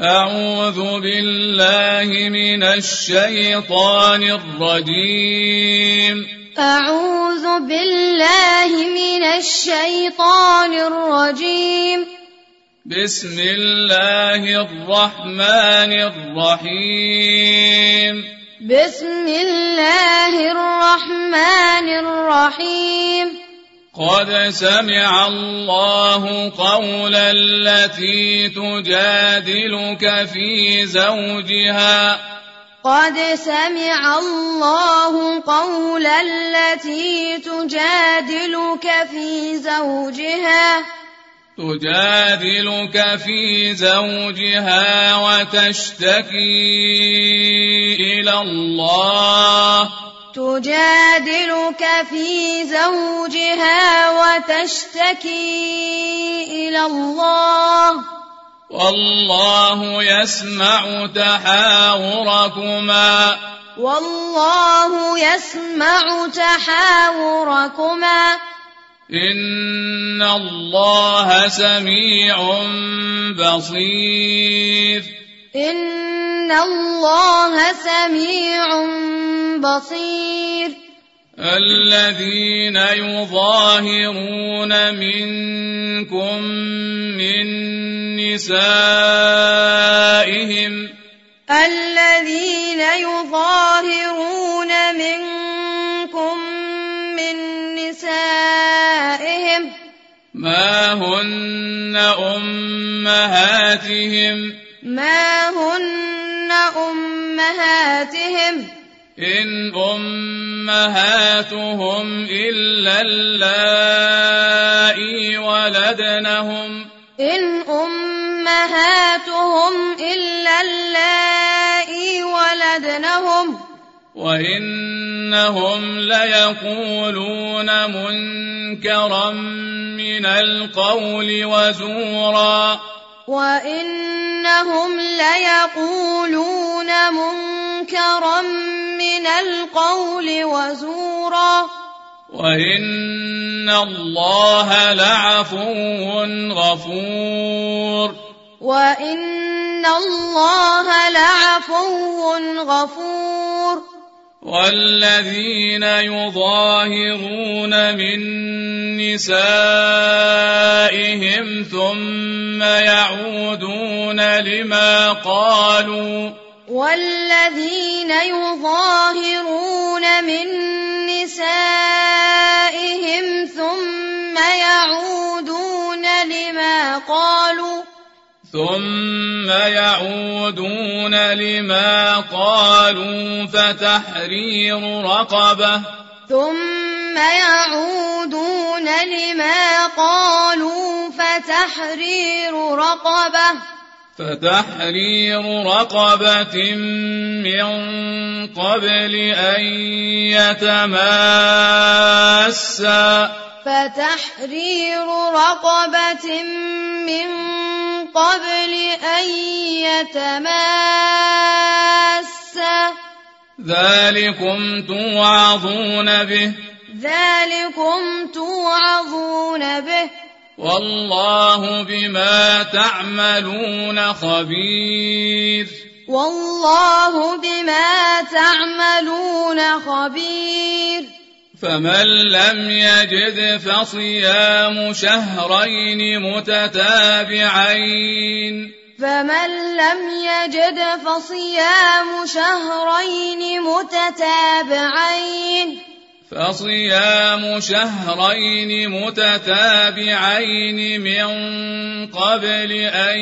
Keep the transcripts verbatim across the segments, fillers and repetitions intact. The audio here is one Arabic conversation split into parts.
أعوذ بالله من الشيطان الرجيم أعوذ بالله من الشيطان الرجيم بسم الله الرحمن الرحيم بسم الله الرحمن الرحيم قد سمع الله قول التي تجادلك في زوجها قد سمع الله قول التي تجادلك في زوجها تجادلك في زوجها وتشتكي إلى الله تجادلك في زوجها وتشتكي إلى الله والله يسمع تحاوركما والله يسمع تحاوركما إن الله سميع بصير إن الله سميع بصير الذين يظاهرون منكم من نسائهم الذين يظاهرون منكم من نسائهم ما هن أمهاتهم ما هن أمهاتهم إن أمهاتهم إلا اللائي ولدنهم إن أمهاتهم إلا اللائي ولدنهم وإنهم ليقولون منكرا من القول وزورا وإنهم ليقولون منكرا من القول وزورا وإن الله لعفو غفور وإن الله لعفو غفور والذين يظاهرون من نسائهم ثم يعودون لما قالوا والذين يظاهرون من نسائهم ثم يعودون لما قالوا ثم يعودون لما قالوا فتحرير رقبة ثم يعودون لما قالوا فتحرير رقبة فتحرير رقبة من قبل أن يتماسا فتحرير رقبة من قبل أن يتماسا ذلكم توعظون به ذلكم توعظون به والله بما تعملون خبير والله بما تعملون خبير فمن لم يجد فصيام شهرين متتابعين فمن لم يجد فصيام شهرين متتابعين فصيام شهرين متتابعين من قبل أن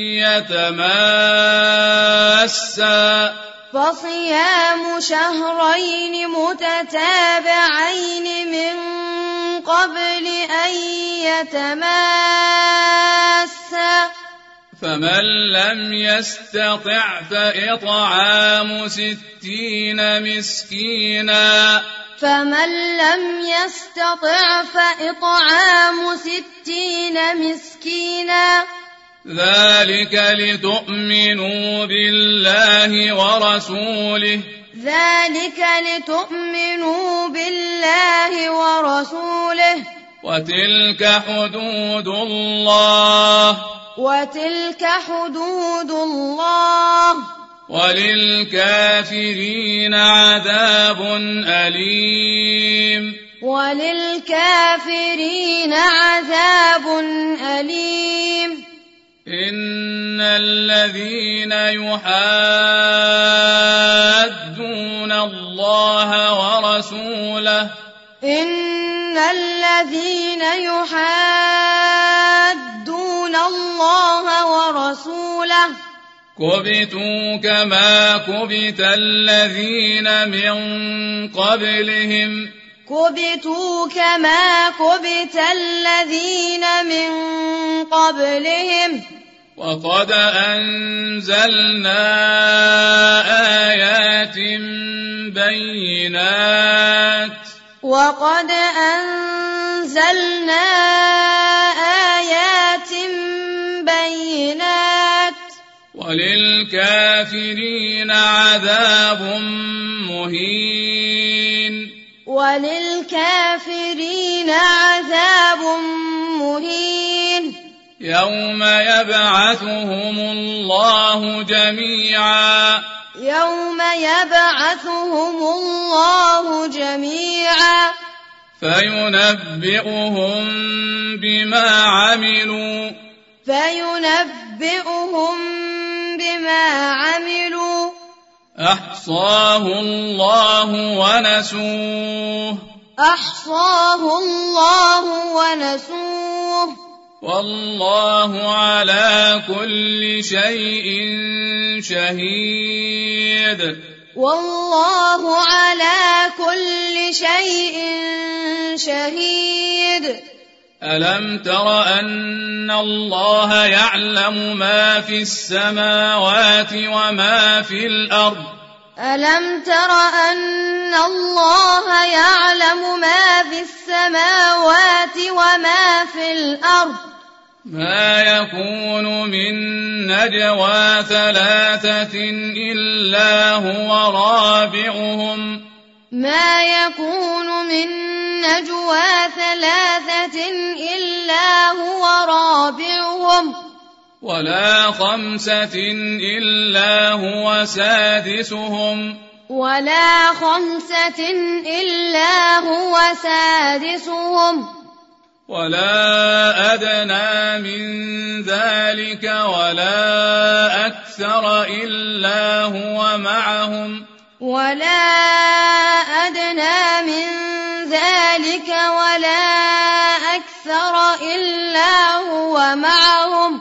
يتماسا فصيام شهرين متتابعين من قبل أن يتماسا فمن لم يستطع فإطعام ستين مسكينا فمن لم يستطع فإطعام ستين مسكينا ذلك لتؤمنوا بالله ورسوله ذلك لتؤمنوا بالله ورسوله وتلك حدود الله وتلك حدود الله وللكافرين عذاب أليم وللكافرين عذاب أليم إن الذين يحادون الله ورسوله إن الذين يحادون الله ورسوله كبتوا كما كبت الذين من قبلهم كبتوا كما كبت الذين من قبلهم وقد أنزلنا آيات بينات وقد أنزلنا آيات بينات وللكافرين عذاب مهين وللكافرين عذاب مهين يوم يبعثهم الله جميعا يوم يبعثهم الله جميعا فينبئهم بما عملوا فينبئهم بما عملوا أحصاه الله ونسوه أحصاه الله ونسوه والله على كل شيء شهيد والله على كل شيء شهيد ألم تر أن الله يعلم ما في السماوات وما في الأرض ألم تر أن الله يعلم ما في السماوات وما في الأرض ما يكون من نجوى ثلاثة إلا هو رابعهم ما يكون من نجوى ثلاثة إلا هو رابعهم ولا خمسة إلا هو سادسهم ولا خمسة إلا هو سادسهم ولا أدنى من ذلك ولا أكثر إلا هو معهم ولا أدنى من ذلك ولا أكثر إلا هو معهم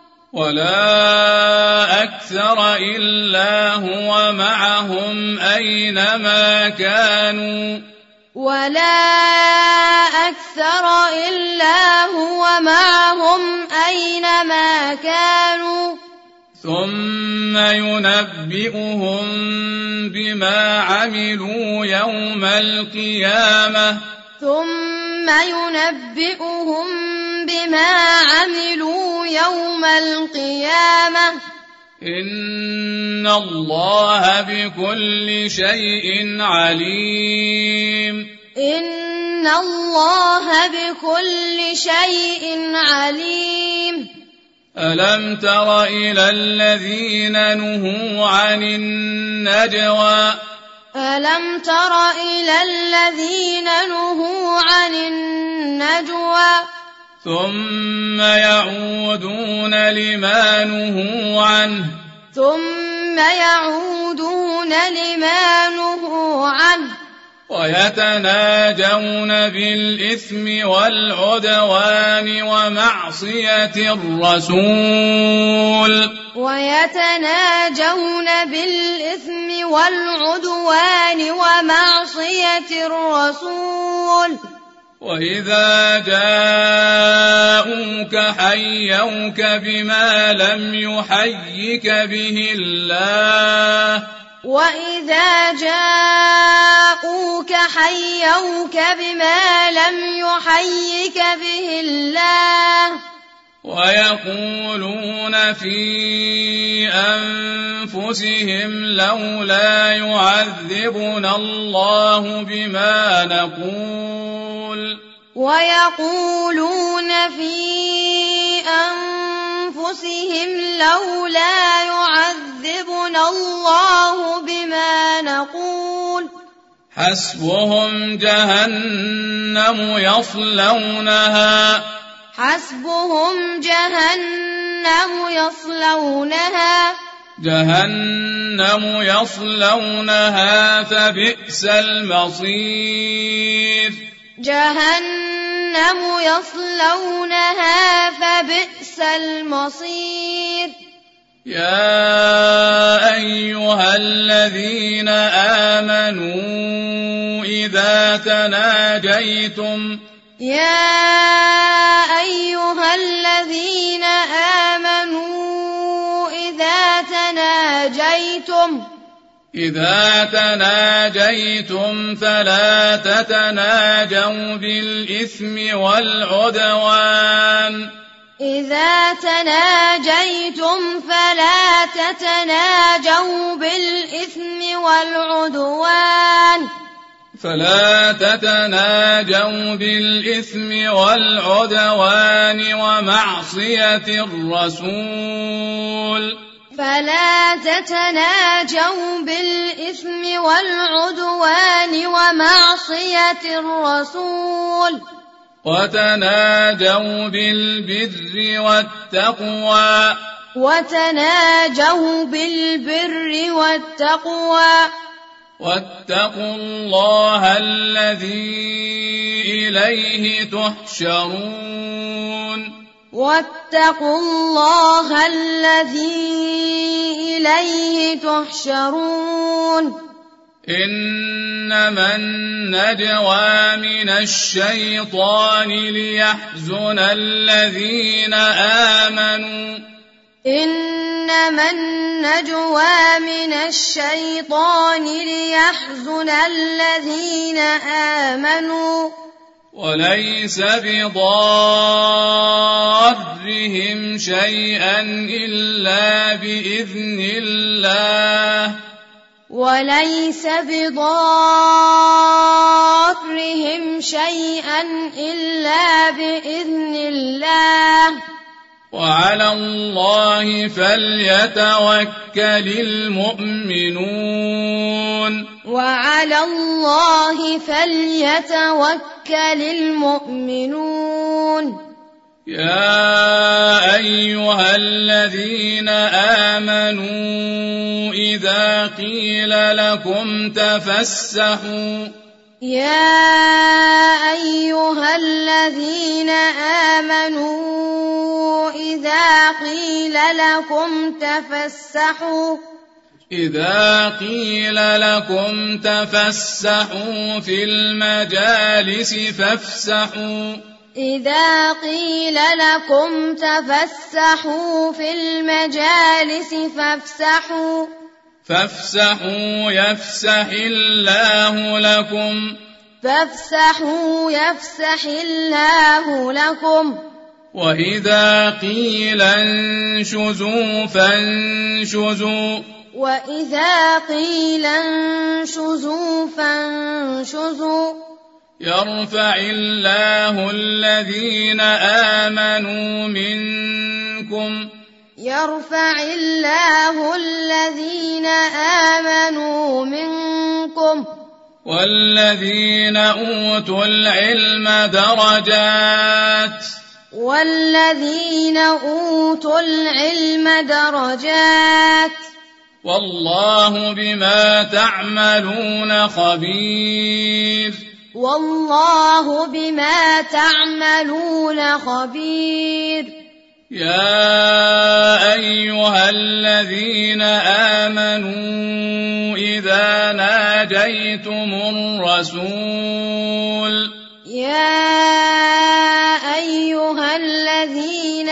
ولا أكثر إلا هو معهم أينما كانوا ولا أكثر إلا هو معهم أينما كانوا ثم ينبئهم بما عملوا يوم القيامة ثم ينبئهم بما عملوا يوم القيامة إن الله بكل شيء عليم إن الله بكل شيء عليم ألم تر إلى الذين نهوا عن النجوى ألم تر إلى الذين نهوا عن النجوى ثم يعودون لما نهوا عنه ثم يعودون لما نهوا عنه ويتناجون بالإثم والعدوان ومعصية الرسول ويتناجون بالإثم والعدوان ومعصية الرسول وإذا جاءوك حيوك بما لم يحيك به الله وإذا جاءوك حيوك بما لم يحيك به الله ويقولون في أنفسهم لولا يعذبنا الله بما نقول ويقولون في أنفسهم لولا يعذبنا الله حسبهم جهنم يصلونها حسبهم جهنم يصلونها جهنم يصلونها فبئس المصير جهنم يصلونها فبئس المصير يا أيها الذين آمنوا إذا تناجيتم يا أيها الذين آمنوا إذا تناجيتم إذا تناجيتم فلا تتناجوا بالإثم والعدوان إذا تناجيتم فلا تتناجوا بالإثم والعدوان فلا تتناجوا بالإثم والعدوان ومعصية الرسول فلا تتناجوا بالإثم والعدوان ومعصية الرسول وتناجوا بالبر والتقوى وتناجوا بالبر والتقوى واتقوا الله الذي إليه تحشرون واتقوا الله الذي إليه تحشرون إنما النجوى من الشيطان ليحزن الذين آمنوا إنما النجوى من الشيطان ليحزن الذين آمنوا وليس بضارهم شيئا إلا بإذن الله وليس بضارهم شيئا إلا بإذن الله وعلى الله فليتوكل المؤمنون وعلى الله فليتوكل المؤمنون يا أيها الذين آمنوا إذا قيل لكم تفسحوا يا أيها الذين آمنوا إذا قيل لكم تفسحوا إذا قيل لكم تفسحوا في المجالس فافسحوا إذا قيل لكم تفسحوا في المجالس فافسحوا فافسحوا يفسح الله لكم فافسحوا يفسح الله لكم وإذا قيل انشزوا فانشزوا وإذا قيل انشزوا فانشزوا يرفع الله الذين آمنوا منكم يرفع الله الذين آمنوا منكم والذين أوتوا العلم درجات والذين أوتوا العلم درجات والله بما تعملون خبير والله بما تعملون خبير يا أيها الذين آمنوا إذا ناجيتم الرسول يا أيها الذين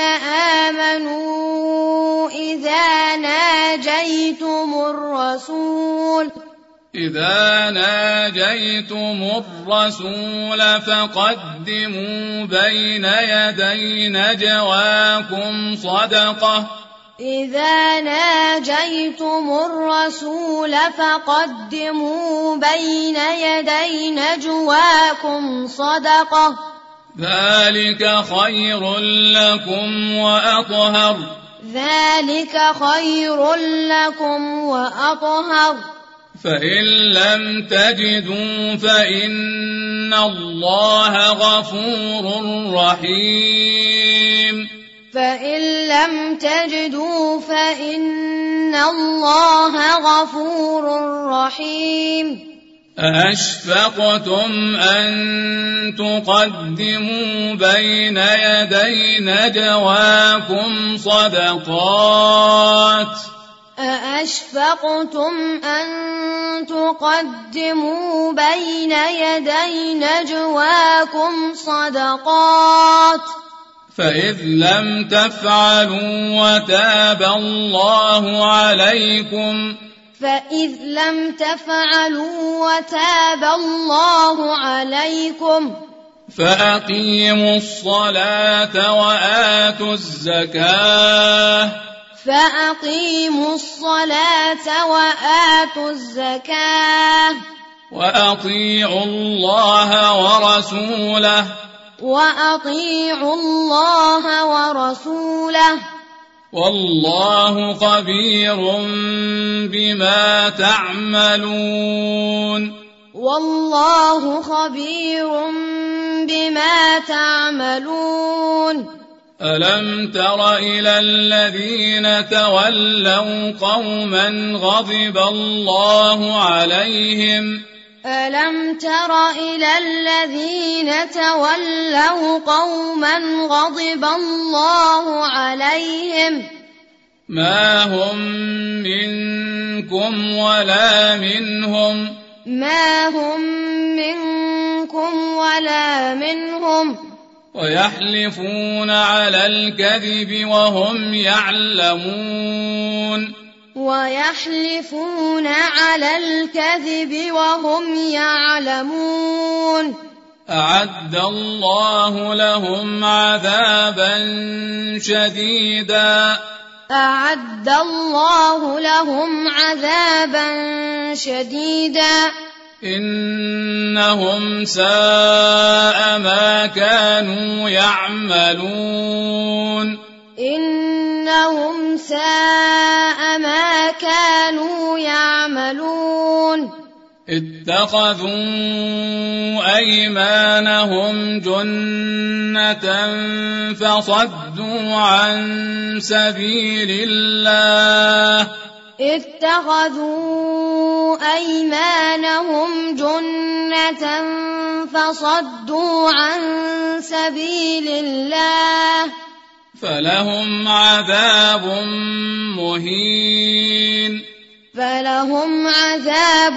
آمنوا إذا ناجيتم الرسول إذا ناجيتم الرسول فقدموا بين يدي نجواكم صدقة إذا ناجيتم الرسول فقدموا بين يدي نجواكم صدقة ذلك خير لكم وأطهر ذلك خير لكم وأطهر فإن لم تجدوا فإن الله غفور رحيم فإن لم تجدوا فإن الله غفور رحيم أأشفقتم أن تقدموا بين يدي نجواكم صدقات أأشفقتم أن تقدموا بين يدي نجواكم صدقات فإذ لم تفعلوا وتاب الله عليكم فإذ لم تفعلوا وتاب الله عليكم فأقيموا الصلاة وآتوا الزكاة فأقيموا الصلاة وآتوا الزكاة وأطيعوا الله ورسوله وأطيعوا الله ورسوله والله خبير بما تعملون والله خبير بما تعملون ألم تر إلى الذين تولوا قوما غضب الله عليهم ألم تر إلى الذين تولوا قوما غضب الله عليهم ما هم منكم ولا منهم ما هم منكم ولا منهم ويحلفون على الكذب وهم يعلمون ويحلفون على الكذب وهم يعلمون أعد الله لهم عذابا شديدا أعد الله لهم عذابا شديدا إنهم ساء ما كانوا يعملون إنهم ساء ما كانوا يعملون اتخذوا أيمانهم جنة فصدوا عن سبيل الله اتخذوا أيمانهم جنة فصدوا عن سبيل الله فلهم عذاب مهين فلهم عذاب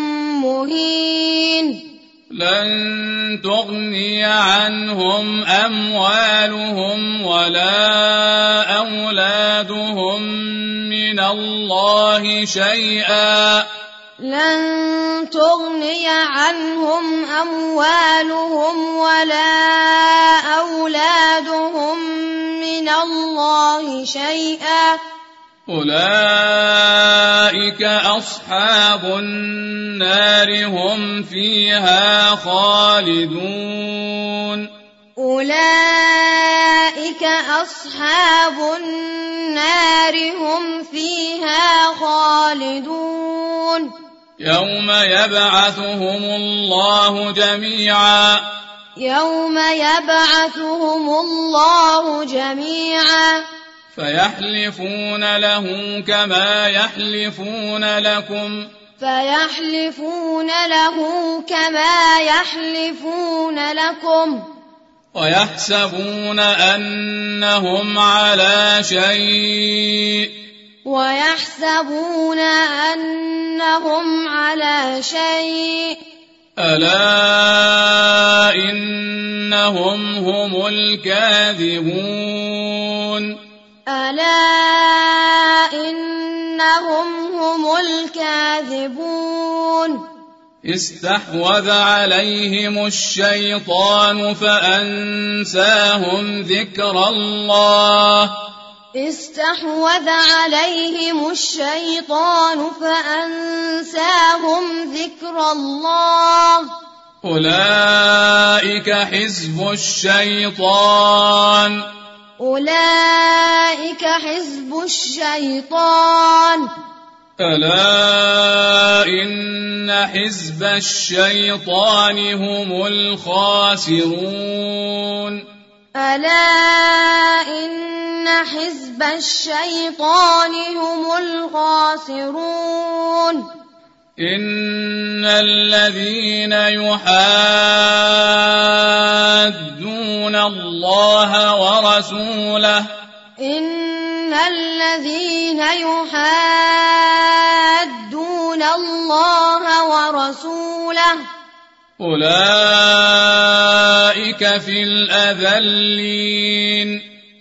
مهين لن تغني عنهم أموالهم ولا أولادهم من الله شيئا لن تغني عنهم أموالهم ولا أولادهم من الله شيئا أولئك أصحاب النار هم فيها خالدون أولئك أصحاب النار هم فيها خالدون يوم يبعثهم الله جميعا يوم يبعثهم الله جميعا فيحلفون له كما يحلفون لكم فيحلفون له كما يحلفون لكم ويحسبون أنهم على شيء ويحسبون أنهم على شيء ألا إنهم هم الكاذبون ألا إنهم هم الكاذبون استحوذ عليهم الشيطان فأنساهم ذكر الله استحوذ عليهم الشيطان فأنساهم ذكر الله أولئك حزب الشيطان أولئك حزب الشيطان ألا إن حزب الشيطان هم الخاسرون ألا إن حزب الشيطان هم الخاسرون إن الذين يحادون الله ورسوله إن الذين يحادون الله ورسوله أولئك في الأذلين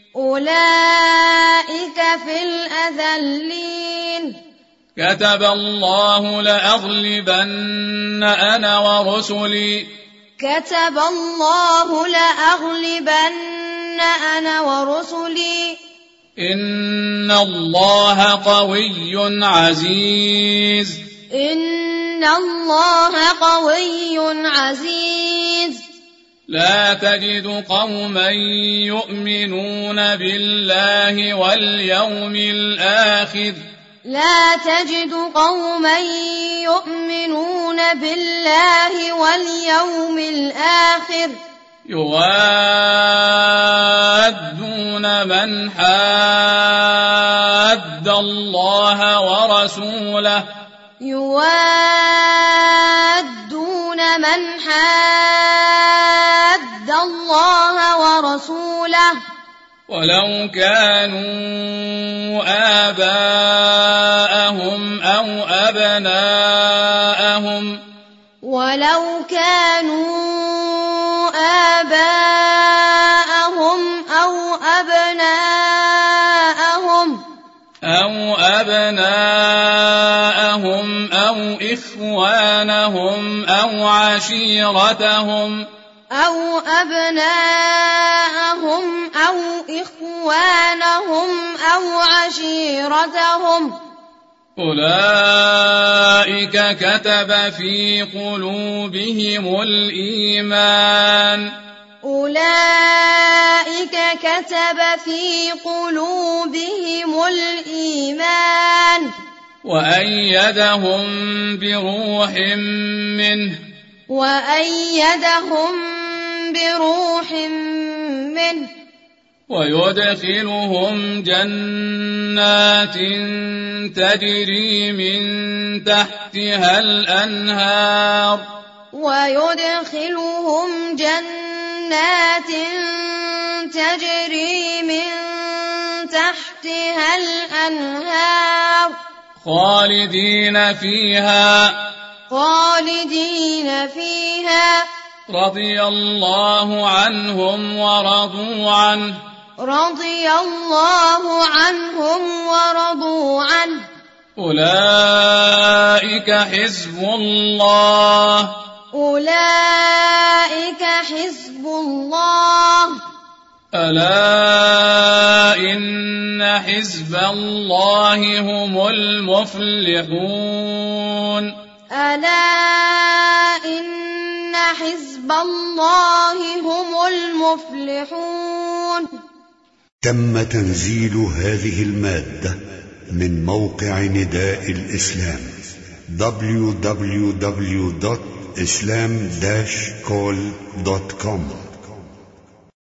أولئك في الأذلين كتب الله لأغلبن أنا ورسلي كتب الله لأغلبن أنا ورسلي إن الله قوي عزيز إن الله قوي عزيز لا تجد قوما يؤمنون بالله واليوم الآخر لا تجد قوما يؤمنون بالله واليوم الآخر يوادون من حاد الله ورسوله يوادون من حاد الله ورسوله ولو كانوا آباءهم أو أبناءهم ولو كانوا آباءهم أو أبناءهم أو أبناءهم أو إخوانهم أو عشيرتهم أو أبناءهم أو إخوانهم أو عشيرتهم أولئك كتب في قلوبهم الإيمان أولئك كتب في قلوبهم الإيمان وأيدهم بروح منه وأيدهم بروح منه ويدخلهم جنات تجري من تحتها الأنهار ويدخلهم جنات تجري من تحتها الأنهار خالدين فيها خالدين فيها رضي الله عنهم ورضوا عنه رضي الله عنهم ورضوا عنه أولئك حزب الله أولئك حزب الله ألا إن حزب الله هم المفلحون ألا إن حزب الله هم المفلحون. تم تنزيل هذه المادة من موقع نداء الإسلام دبليو دبليو دبليو دوت إسلام داش كول دوت كوم.